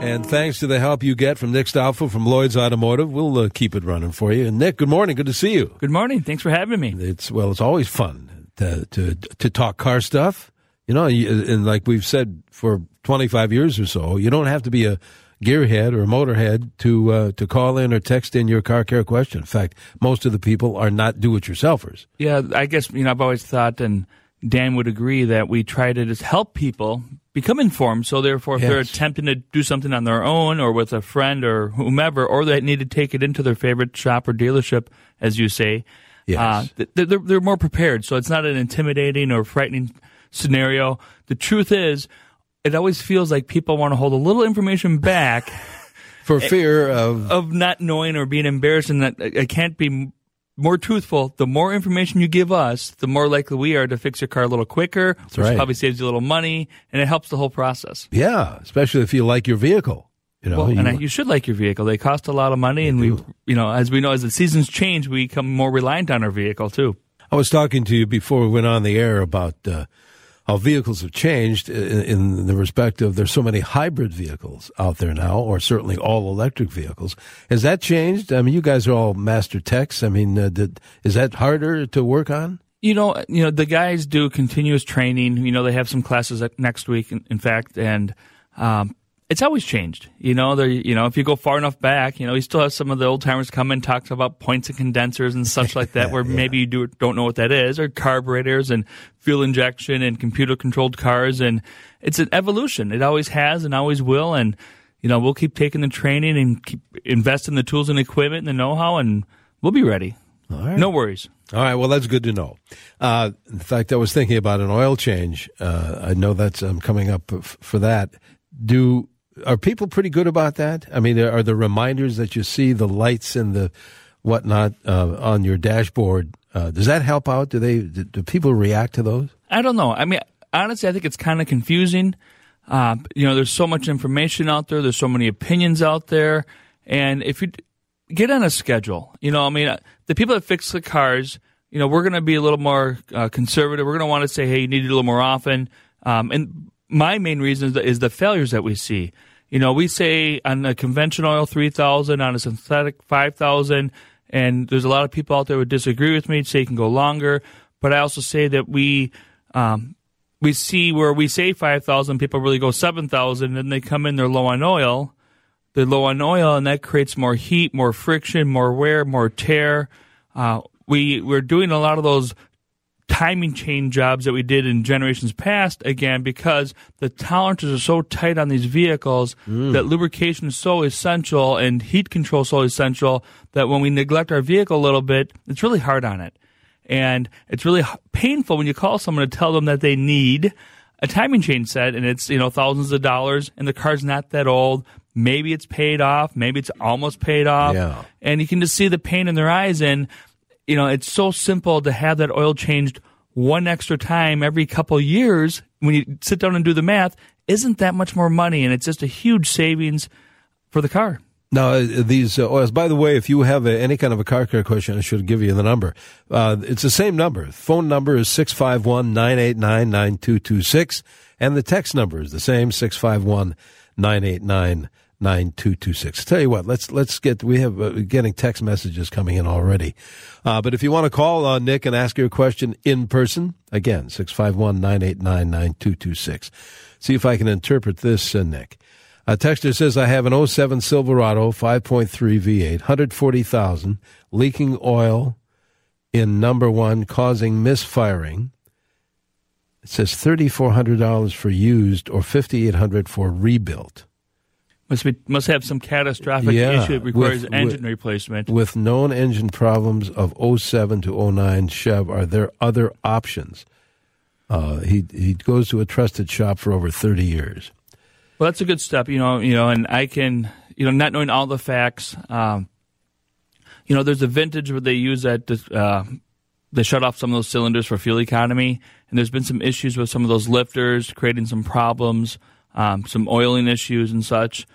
And thanks to the help you get from Nick Stoffel from Lloyd's Automotive, we'll keep it running for you. And Nick, good morning. Good to see you. Good morning. Thanks for having me. It's always fun to talk car stuff. You know, and like we've said for 25 years or so, you don't have to be a gearhead or a motorhead to call in or text in your car care question. In fact, most of the people are not do-it-yourselfers. Yeah, I guess, I've always thought, and Dan would agree, that we try to just help people become informed. So therefore, if they're attempting to do something on their own or with a friend or whomever, or they need to take it into their favorite shop or dealership, as you say, they're more prepared. So it's not an intimidating or frightening scenario. The truth is, it always feels like people want to hold a little information back for fear of not knowing or being embarrassed, and that I can't be more truthful. The more information you give us, the more likely we are to fix your car a little quicker, which probably saves you a little money, and it helps the whole process. Yeah, especially if you like your vehicle. You should like your vehicle. They cost a lot of money, and as the seasons change, we become more reliant on our vehicle too. I was talking to you before we went on the air about how vehicles have changed in the respect of there's so many hybrid vehicles out there now, or certainly all electric vehicles. Has that changed? I mean, you guys are all master techs. I mean, is that harder to work on? The guys do continuous training. They have some classes next week, in fact, and it's always changed. If you go far enough back, you still have some of the old timers come and talk about points and condensers and such like that, where maybe you don't know what that is, or carburetors and fuel injection and computer controlled cars. And it's an evolution. It always has and always will. And, we'll keep taking the training and keep investing in the tools and equipment and the know-how, and we'll be ready. All right. No worries. All right. Well, that's good to know. In fact, I was thinking about an oil change. I know that's coming up for that. Are people pretty good about that? I mean, are the reminders that you see, the lights and the whatnot on your dashboard, does that help out? Do people react to those? I don't know. I mean, honestly, I think it's kind of confusing. There's so much information out there. There's so many opinions out there. And if you get on a schedule, the people that fix the cars, we're going to be a little more conservative. We're going to want to say, hey, you need to do it a little more often. And my main reason is the failures that we see. We say on a conventional oil 3,000, on a synthetic 5,000, and there's a lot of people out there who disagree with me, say it can go longer. But I also say that we see where we say 5,000, people really go 7,000, and they come in, they're low on oil. They're low on oil, and that creates more heat, more friction, more wear, more tear. We're doing a lot of those timing chain jobs that we did in generations past, again, because the tolerances are so tight on these vehicles that lubrication is so essential and heat control so essential that when we neglect our vehicle a little bit, it's really hard on it. And it's really painful when you call someone to tell them that they need a timing chain set, and it's, thousands of dollars, and the car's not that old. Maybe it's paid off. Maybe it's almost paid off. Yeah. And you can just see the pain in their eyes, and it's so simple to have that oil changed one extra time every couple of years. When you sit down and do the math, isn't that much more money? And it's just a huge savings for the car. Now, these oils, by the way, if you have any kind of a car care question, I should give you the number. It's the same number. Phone number is 651-989-9226. And the text number is the same, 651-989-9226. Tell you what, we have getting text messages coming in already. But if you want to call Nick and ask your question in person, again, 651-989-9226. See if I can interpret this, Nick. A texter says, I have an 07 Silverado 5.3 V8, 140,000, leaking oil in number one, causing misfiring. It says $3,400 for used or $5,800 for rebuilt. Must have some catastrophic issue that requires engine replacement. With known engine problems of 07 to 09 Chev, are there other options? He goes to a trusted shop for over 30 years. Well, that's a good step, and I can, not knowing all the facts, there's a vintage where they use that, they shut off some of those cylinders for fuel economy, and there's been some issues with some of those lifters, creating some problems, some oiling issues and such.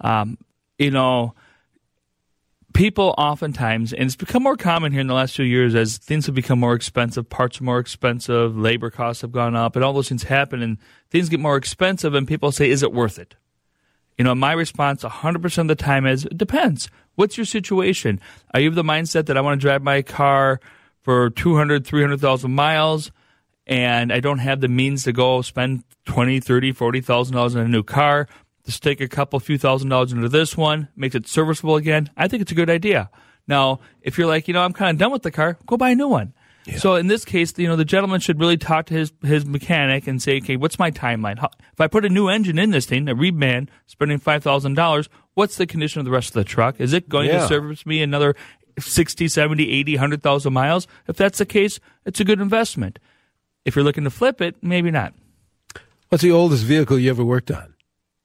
People oftentimes, and it's become more common here in the last few years as things have become more expensive, parts are more expensive, labor costs have gone up, and all those things happen, and things get more expensive, and people say, is it worth it? My response 100% of the time is, it depends. What's your situation? Are you of the mindset that I want to drive my car for 200, 300,000 miles, and I don't have the means to go spend $20,000, $30,000, $40,000 in a new car? Just take a few $1,000s into this one, makes it serviceable again. I think it's a good idea. Now, if you're like, I'm kind of done with the car, go buy a new one. Yeah. So in this case, the gentleman should really talk to his mechanic and say, okay, what's my timeline? If I put a new engine in this thing, a reman, spending $5,000, what's the condition of the rest of the truck? Is it going to service me another 60, 70, 80, 100,000 miles? If that's the case, it's a good investment. If you're looking to flip it, maybe not. What's the oldest vehicle you ever worked on?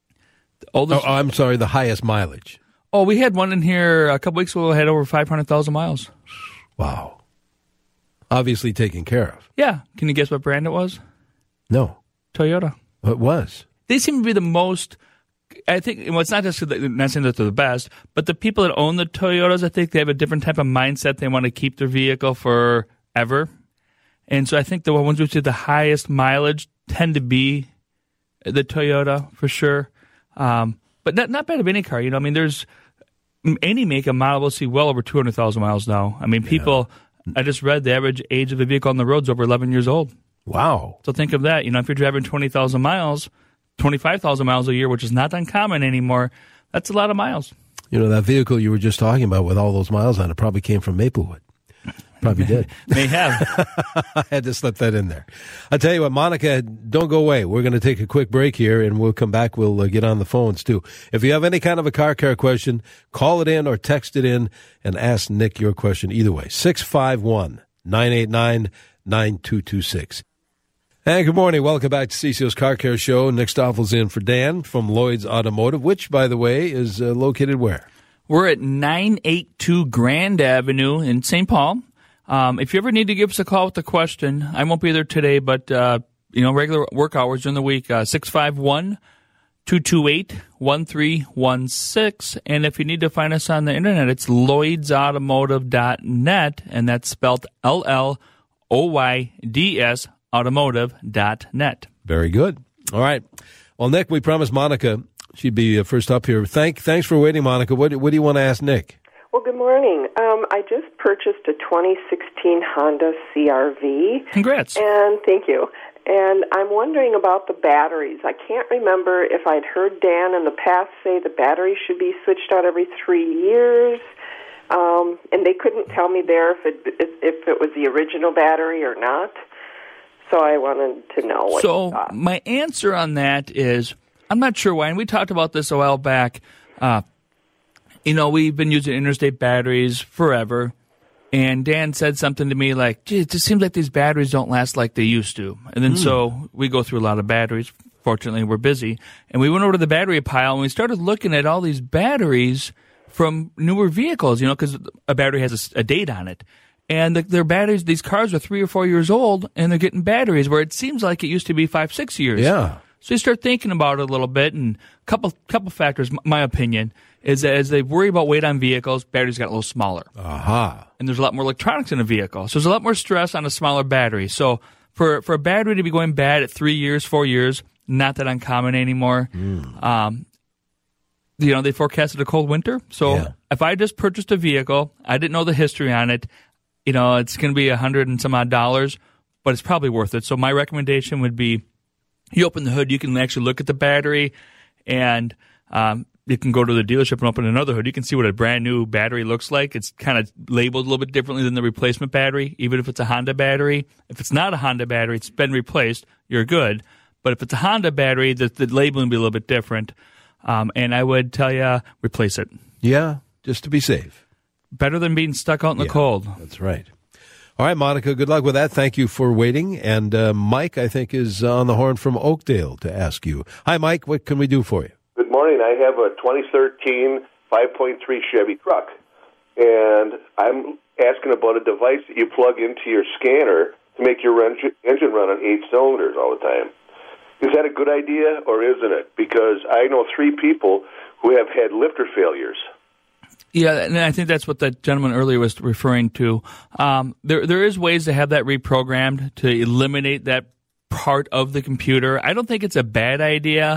The highest mileage. Oh, we had one in here a couple weeks ago. Had over 500,000 miles. Wow. Obviously taken care of. Yeah. Can you guess what brand it was? No. Toyota. It was. They seem to be the most, I think, it's not just, not saying that they're the best, but the people that own the Toyotas, I think they have a different type of mindset. They want to keep their vehicle forever. And so I think the ones which have the highest mileage tend to be the Toyota for sure. But not bad of any car. There's any make and model will see well over 200,000 miles now. People, I just read the average age of a vehicle on the road is over 11 years old. Wow. So think of that. If you're driving 20,000 miles, 25,000 miles a year, which is not uncommon anymore, that's a lot of miles. That vehicle you were just talking about with all those miles on it probably came from Maplewood. Probably did. May have. I had to slip that in there. I'll tell you what, Monica, don't go away. We're going to take a quick break here, and we'll come back. We'll get on the phones, too. If you have any kind of a car care question, call it in or text it in and ask Nick your question either way. 651-989-9226. And good morning. Welcome back to CCO's Car Care Show. Nick Stoffel's in for Dan from Lloyd's Automotive, which, by the way, is located where? We're at 982 Grand Avenue in St. Paul. If you ever need to give us a call with a question, I won't be there today, but, regular work hours during the week, 651-228-1316. And if you need to find us on the internet, it's lloydsautomotive.net, and that's spelled LLOYDS automotive.net. Very good. All right. Well, Nick, we promised Monica she'd be first up here. Thanks for waiting, Monica. What do you want to ask Nick? Well, good morning. I just purchased a 2016 Honda CR-V. Congrats. And thank you. And I'm wondering about the batteries. I can't remember if I'd heard Dan in the past say the batteries should be switched out every 3 years. And they couldn't tell me there if it was the original battery or not. So I wanted to know what you thought. My answer on that is I'm not sure why. And we talked about this a while back. We've been using interstate batteries forever, and Dan said something to me like, gee, it just seems like these batteries don't last like they used to. And then so we go through a lot of batteries. Fortunately, we're busy. And we went over to the battery pile, and we started looking at all these batteries from newer vehicles, because a battery has a date on it. And their batteries, these cars are 3 or 4 years old, and they're getting batteries where it seems like it used to be 5, 6 years. Yeah. So you start thinking about it a little bit, and a couple factors, my opinion, is that as they worry about weight on vehicles, batteries got a little smaller. And there's a lot more electronics in a vehicle. So there's a lot more stress on a smaller battery. So for a battery to be going bad at 3 years, 4 years, not that uncommon anymore. They forecasted a cold winter. So if I just purchased a vehicle, I didn't know the history on it, it's going to be $100 and some odd, but it's probably worth it. So my recommendation would be you open the hood, you can actually look at the battery, and you can go to the dealership and open another hood. You can see what a brand new battery looks like. It's kind of labeled a little bit differently than the replacement battery, even if it's a Honda battery. If it's not a Honda battery, it's been replaced, you're good. But if it's a Honda battery, the labeling will be a little bit different. And I would tell you, replace it. Yeah, just to be safe. Better than being stuck out in the cold. That's right. All right, Monica, good luck with that. Thank you for waiting. And Mike, I think, is on the horn from Oakdale to ask you. Hi, Mike. What can we do for you? Good morning. I have a 2013 5.3 Chevy truck, and I'm asking about a device that you plug into your scanner to make your engine run on 8 cylinders all the time. Is that a good idea, or isn't it? Because I know 3 people who have had lifter failures. Yeah, and I think that's what that gentleman earlier was referring to. There is ways to have that reprogrammed to eliminate that part of the computer. I don't think it's a bad idea.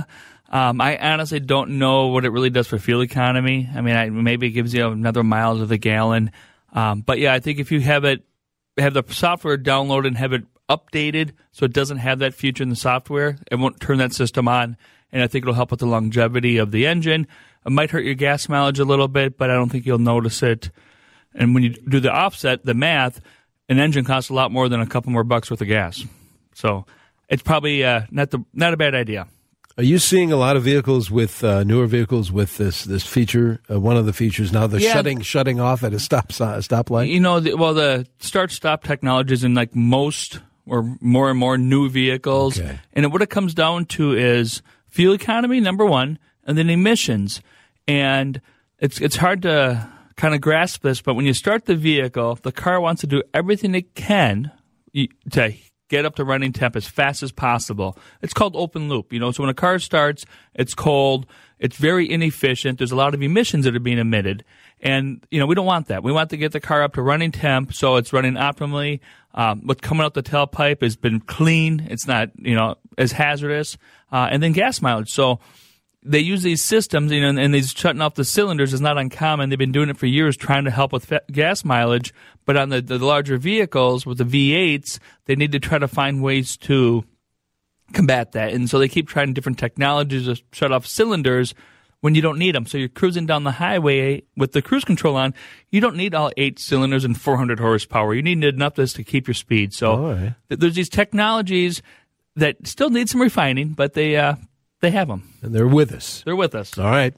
I honestly don't know what it really does for fuel economy. I mean, maybe it gives you another miles of the gallon. But yeah, I think if you have the software downloaded and have it updated so it doesn't have that feature in the software, it won't turn that system on. And I think it'll help with the longevity of the engine. It might hurt your gas mileage a little bit, but I don't think you'll notice it. And when you do the offset, the math, an engine costs a lot more than a couple more bucks worth of gas. So it's probably not a bad idea. Are you seeing a lot of vehicles with newer vehicles with this feature? One of the features now, the shutting off at a stoplight. You know, the start-stop technology is in like most or more and more new vehicles, and what it comes down to is fuel economy, number one, and then emissions. And it's hard to kind of grasp this, but when you start the vehicle, the car wants to do everything it can to get up to running temp as fast as possible. It's called open loop. So when a car starts, it's cold, it's very inefficient, there's a lot of emissions that are being emitted. And, we don't want that. We want to get the car up to running temp so it's running optimally. What's coming out the tailpipe has been clean. It's not, as hazardous. And then gas mileage. So they use these systems, and these shutting off the cylinders is not uncommon. They've been doing it for years, trying to help with gas mileage. But on the larger vehicles with the V8s, they need to try to find ways to combat that. And so they keep trying different technologies to shut off cylinders when you don't need them. So you're cruising down the highway with the cruise control on. You don't need all 8 cylinders and 400 horsepower. You need enough of this to keep your speed. So there's these technologies that still need some refining, but they have them. And they're with us. They're with us. All right.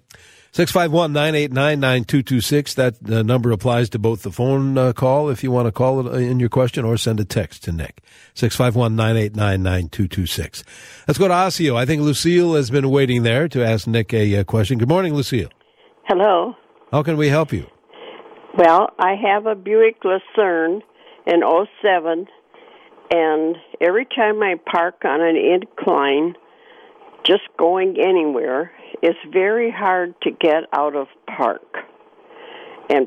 651-989-9226. That number applies to both the phone call, if you want to call it in your question, or send a text to Nick. 651-989-9226. Let's go to Osseo. I think Lucille has been waiting there to ask Nick a question. Good morning, Lucille. Hello. How can we help you? Well, I have a Buick Lucerne in 07, and every time I park on an incline, just going anywhere, it's very hard to get out of park and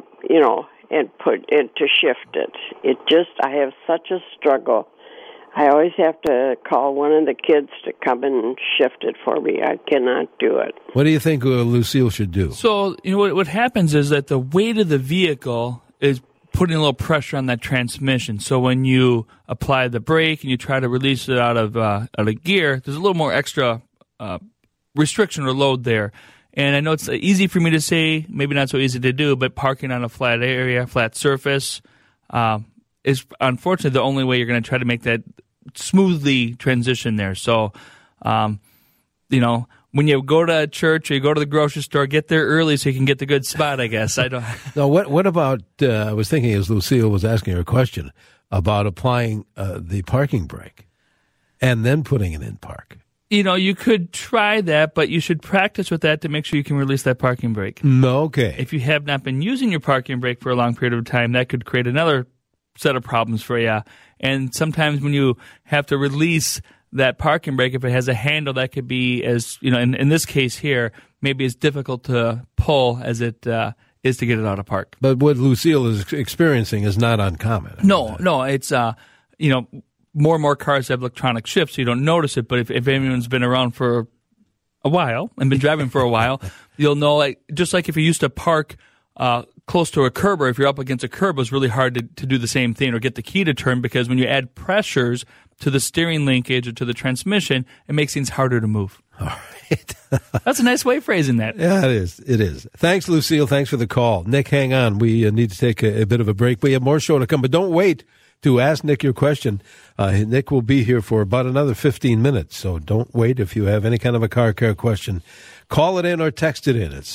to shift it. I have such a struggle. I always have to call one of the kids to come and shift it for me. I cannot do it. What do you think Lucille should do? So, what happens is that the weight of the vehicle is putting a little pressure on that transmission. So when you apply the brake and you try to release it out of gear, there's a little more extra restriction or load there. And I know it's easy for me to say, maybe not so easy to do, but parking on a flat area, flat surface, is unfortunately the only way you're going to try to make that smoothly transition there. So, when you go to church or you go to the grocery store, get there early so you can get the good spot, I guess. I don't. Now, what about, I was thinking as Lucille was asking her question about applying the parking brake and then putting it in park. You could try that, but you should practice with that to make sure you can release that parking brake. Okay. If you have not been using your parking brake for a long period of time, that could create another set of problems for you. And sometimes when you have to release that parking brake, if it has a handle, that could be as, in this case here, maybe as difficult to pull as it is to get it out of park. But what Lucille is experiencing is not uncommon. No, it's, more and more cars have electronic shifts, so you don't notice it. But if anyone's been around for a while and been driving for a while, you'll know, just like if you used to park close to a curb, or if you're up against a curb, it was really hard to do the same thing or get the key to turn, because when you add pressures to the steering linkage or to the transmission, it makes things harder to move. All right. That's a nice way of phrasing that. Yeah, it is. It is. Thanks, Lucille. Thanks for the call. Nick, hang on. We need to take a bit of a break. We have more show to come, but don't wait to ask Nick your question. Nick will be here for about another 15 minutes, so don't wait. If you have any kind of a car care question, call it in or text it in at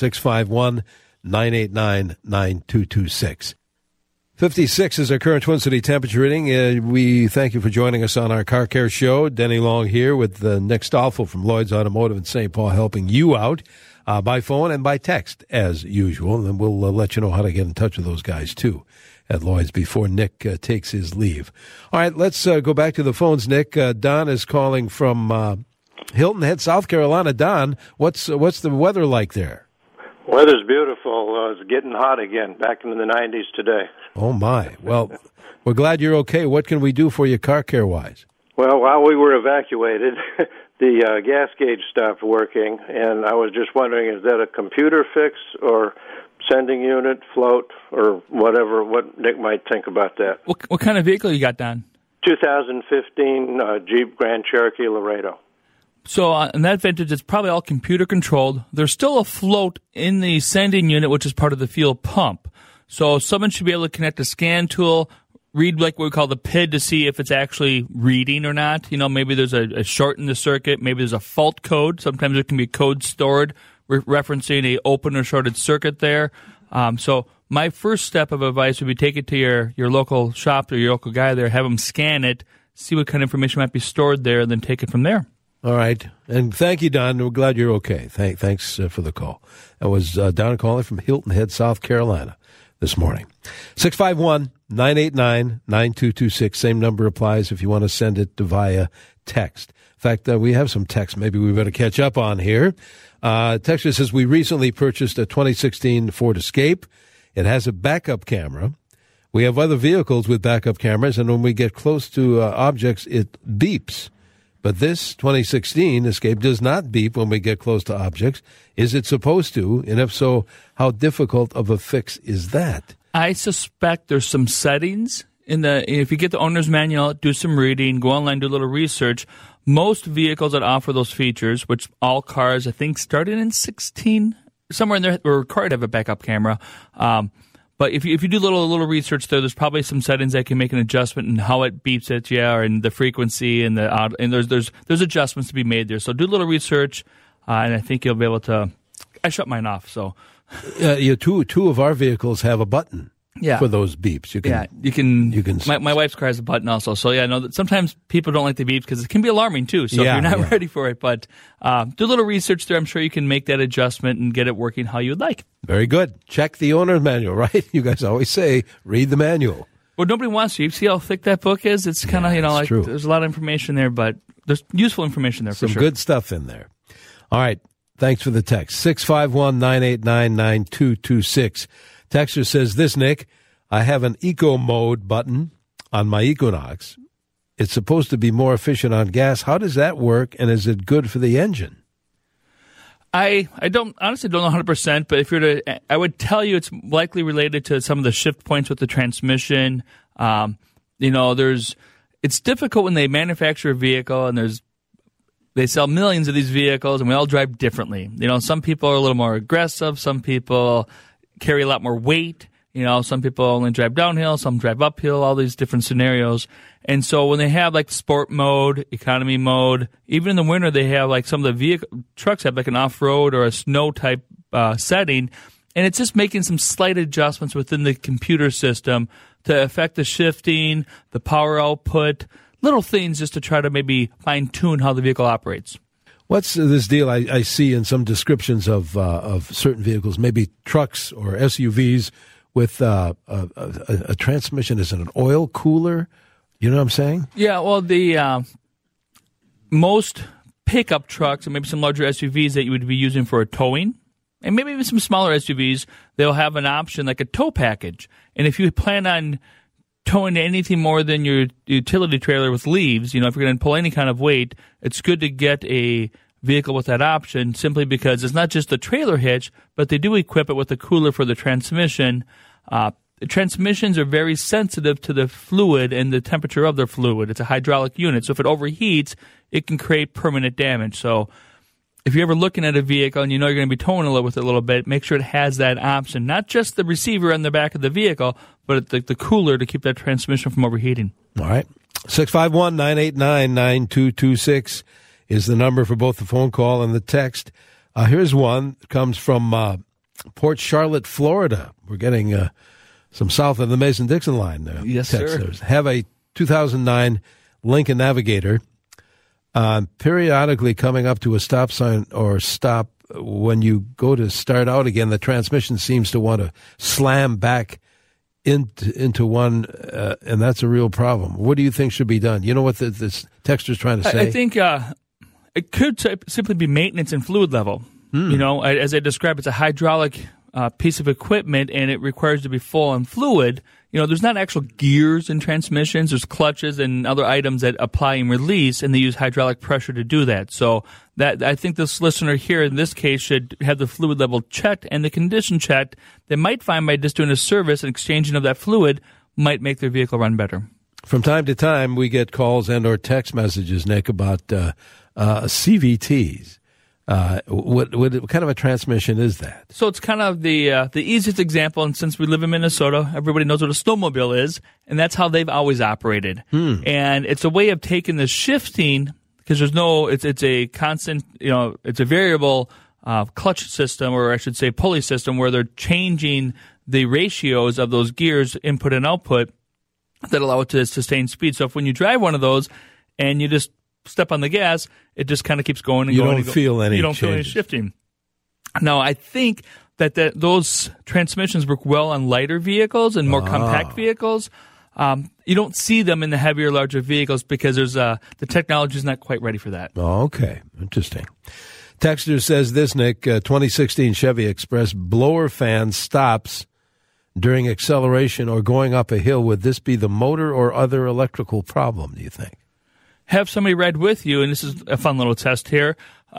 651-989-9226. 56 is our current Twin City temperature reading. We thank you for joining us on our Car Care Show. Denny Long here with Nick Stoffel from Lloyd's Automotive in St. Paul, helping you out by phone and by text, as usual. And we'll let you know how to get in touch with those guys, too, at Lloyd's before Nick takes his leave. All right, let's go back to the phones, Nick. Don is calling from Hilton Head, South Carolina. Don, what's the weather like there? Weather's beautiful. It's getting hot again, back in the 90s today. Oh, my. Well, we're glad you're okay. What can we do for you car care-wise? Well, while we were evacuated, the gas gauge stopped working, and I was just wondering, is that a computer fix or sending unit, float, or whatever, what Nick might think about that? What kind of vehicle you got, Don? 2015 Jeep Grand Cherokee Laredo. So in that vintage, it's probably all computer controlled. There's still a float in the sending unit, which is part of the fuel pump. So someone should be able to connect a scan tool, read like what we call the PID to see if it's actually reading or not. You know, maybe there's a short in the circuit. Maybe there's a fault code. Sometimes there can be code stored referencing a open or shorted circuit there. So my first step of advice would be take it to your local shop or your local guy there, have them scan it, see what kind of information might be stored there, and then take it from there. All right. And thank you, Don. We're glad you're okay. Thanks for the call. That was Don calling from Hilton Head, South Carolina this morning. 651-989-9226. Same number applies if you want to send it via text. In fact, we have some text maybe we better catch up on here. Texter says, we recently purchased a 2016 Ford Escape. It has a backup camera. We have other vehicles with backup cameras, and when we get close to objects, it beeps. But this 2016 Escape does not beep when we get close to objects. Is it supposed to? And if so, how difficult of a fix is that? I suspect there's some settings if you get the owner's manual, do some reading, go online, do a little research. Most vehicles that offer those features, which all cars, I think, started in 16, somewhere in there, were required to have a backup camera. But if you do a little research there's probably some settings that can make an adjustment in how it beeps at you, or in the frequency and there's adjustments to be made there. So do a little research, and I think you'll be able to. I shut mine off. So two of our vehicles have a button. Yeah. For those beeps, you can. My wife's car has a button also, so yeah, I know that sometimes people don't like the beeps because it can be alarming too. So if you're not ready for it, but do a little research there. I'm sure you can make that adjustment and get it working how you would like. Very good. Check the owner's manual, right? You guys always say read the manual. Well, nobody wants to. You see how thick that book is? It's kind of like true. There's a lot of information there, but there's useful information there for sure. Some good stuff in there. All right. Thanks for the text. 651-989-9226. Texter says this, Nick, I have an eco mode button on my Equinox. It's supposed to be more efficient on gas. How does that work, and is it good for the engine? I honestly don't know 100%, but if you're I would tell you it's likely related to some of the shift points with the transmission. It's difficult when they manufacture a vehicle and they sell millions of these vehicles, and we all drive differently. Some people are a little more aggressive. Some people carry a lot more weight. Some people only drive downhill, some drive uphill, all these different scenarios. And so when they have like sport mode, economy mode, even in the winter, they have like some of the trucks have like an off-road or a snow type setting. And it's just making some slight adjustments within the computer system to affect the shifting, the power output, little things just to try to maybe fine-tune how the vehicle operates. What's this deal I see in some descriptions of certain vehicles, maybe trucks or SUVs with a transmission? Is it an oil cooler? You know what I'm saying? Yeah, well, the most pickup trucks and maybe some larger SUVs that you would be using for a towing, and maybe even some smaller SUVs, they'll have an option like a tow package. And if you plan on towing anything more than your utility trailer with leaves, if you're going to pull any kind of weight, it's good to get a vehicle with that option simply because it's not just the trailer hitch, but they do equip it with a cooler for the transmission. The transmissions are very sensitive to the fluid and the temperature of their fluid. It's a hydraulic unit, so if it overheats, it can create permanent damage. So if you're ever looking at a vehicle and you're going to be towing with it a little bit, make sure it has that option. Not just the receiver on the back of the vehicle, but the cooler to keep that transmission from overheating. All right. 651-989-9226 is the number for both the phone call and the text. Here's one that comes from Port Charlotte, Florida. We're getting some south of the Mason-Dixon line there. Yes, texters. sir. Have a 2009 Lincoln Navigator. Periodically coming up to a stop sign or stop, when you go to start out again, the transmission seems to want to slam back into one, and that's a real problem. What do you think should be done? You know what this texter's trying to say? I think it could simply be maintenance and fluid level. As I described, it's a hydraulic piece of equipment and it requires to be full on fluid, there's not actual gears in transmissions. There's clutches and other items that apply and release, and they use hydraulic pressure to do that. So that I think this listener here in this case should have the fluid level checked and the condition checked. They might find by just doing a service and exchanging of that fluid might make their vehicle run better. From time to time, we get calls and or text messages, Nick, about CVTs. What kind of a transmission is that? So it's kind of the easiest example, and since we live in Minnesota, everybody knows what a snowmobile is, and that's how they've always operated. And it's a way of taking the shifting, because it's a constant, it's a variable clutch system, or I should say pulley system, where they're changing the ratios of those gears, input and output, that allow it to sustain speed. So if when you drive one of those and you just step on the gas, it just kind of keeps going and going. You don't feel any shifting. Now, I think that those transmissions work well on lighter vehicles and more compact vehicles. You don't see them in the heavier, larger vehicles because the technology is not quite ready for that. Oh, okay. Interesting. Texter says this, Nick, 2016 Chevy Express blower fan stops during acceleration or going up a hill. Would this be the motor or other electrical problem, do you think? Have somebody ride with you, and this is a fun little test here.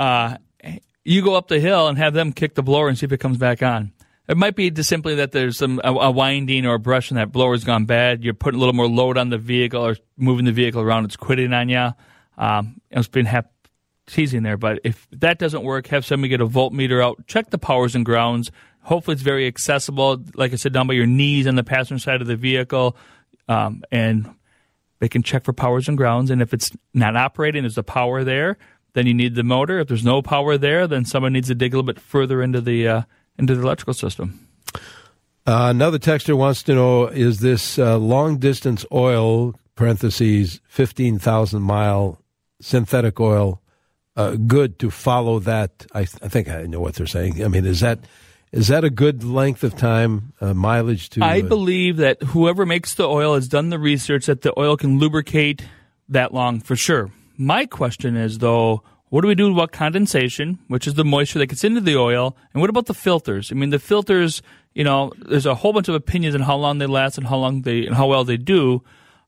You go up the hill and have them kick the blower and see if it comes back on. It might be just simply that there's a winding or a brush and that blower's gone bad. You're putting a little more load on the vehicle or moving the vehicle around. It's quitting on you. It's been teasing there. But if that doesn't work, have somebody get a voltmeter out. Check the powers and grounds. Hopefully it's very accessible. Like I said, down by your knees on the passenger side of the vehicle. And they can check for powers and grounds. And if it's not operating, there's the power there, then you need the motor. If there's no power there, then someone needs to dig a little bit further into the electrical system. Another texter wants to know, is this long-distance oil, parentheses, 15,000-mile synthetic oil, good to follow that? I think I know what they're saying. I mean, is that a good length of time, mileage to? I believe that whoever makes the oil has done the research that the oil can lubricate that long for sure. My question is, though, what do we do about condensation, which is the moisture that gets into the oil, and what about the filters? I mean, the filters, there's a whole bunch of opinions on how long they last and how well they do.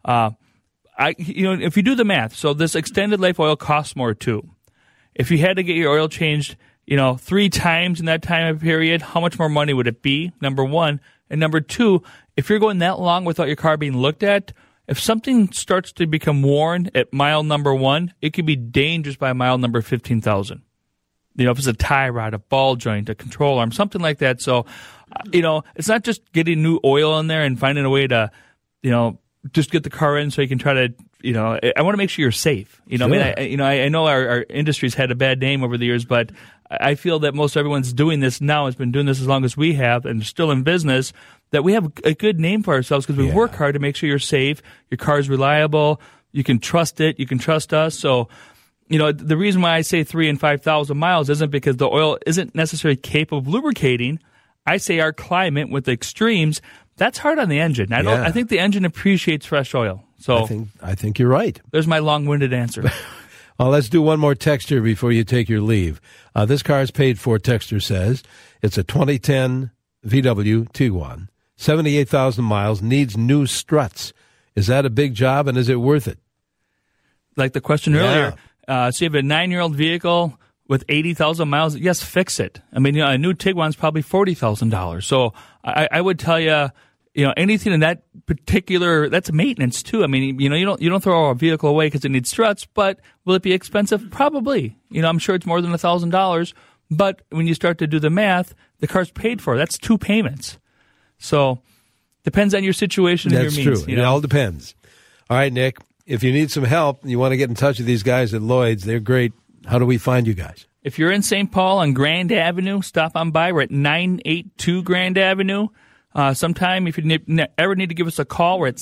If you do the math, so this extended life oil costs more too. If you had to get your oil changed, 3 times in that time period, how much more money would it be? Number one. And number two, if you're going that long without your car being looked at, if something starts to become worn at mile number 1, it could be dangerous by mile number 15,000. If it's a tie rod, a ball joint, a control arm, something like that. So, it's not just getting new oil in there and finding a way to, just get the car in so you can try to, I want to make sure you're safe. Sure. I know our industry's had a bad name over the years, but I feel that most everyone's doing this now, has been doing this as long as we have, and still in business, that we have a good name for ourselves because we work hard to make sure you're safe, your car's reliable, you can trust it, you can trust us. So, the reason why I say 3,000 and 5,000 miles isn't because the oil isn't necessarily capable of lubricating. I say our climate with the extremes, that's hard on the engine. I think the engine appreciates fresh oil. So I think you're right. There's my long-winded answer. Well, let's do one more texter before you take your leave. This car is paid for, texter says. It's a 2010 VW Tiguan, 78,000 miles, needs new struts. Is that a big job, and is it worth it? Like the question earlier, so you have a 9-year-old vehicle with 80,000 miles, yes, fix it. I mean, a new Tiguan's probably $40,000. So I would tell you, anything in that particular, that's maintenance too. I mean, you don't throw a vehicle away because it needs struts, but will it be expensive? Probably. I'm sure it's more than $1,000. But when you start to do the math, the car's paid for. That's 2 payments. So depends on your situation and your means. That's true. It all depends. All right, Nick, if you need some help, you want to get in touch with these guys at Lloyd's, they're great. How do we find you guys? If you're in St. Paul on Grand Avenue, stop on by. We're at 982 Grand Avenue. Sometime, if you ever need to give us a call, we're at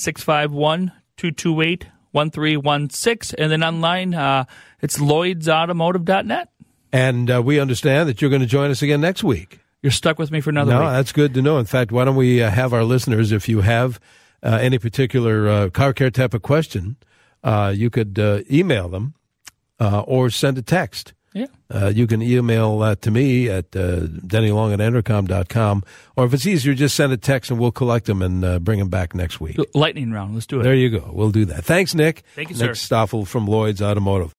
651-228-1316. And then online, it's lloydsautomotive.net. And we understand that you're going to join us again next week. You're stuck with me for another week. No, that's good to know. In fact, why don't we have our listeners, if you have any particular car care type of question, you could email them or send a text Yeah. You can email that to me at DennyLong@Entercom.com, or if it's easier, just send a text and we'll collect them and bring them back next week. Lightning round. Let's do it. There you go. We'll do that. Thanks, Nick. Thank you, Nick sir. Stoffel from Lloyd's Automotive.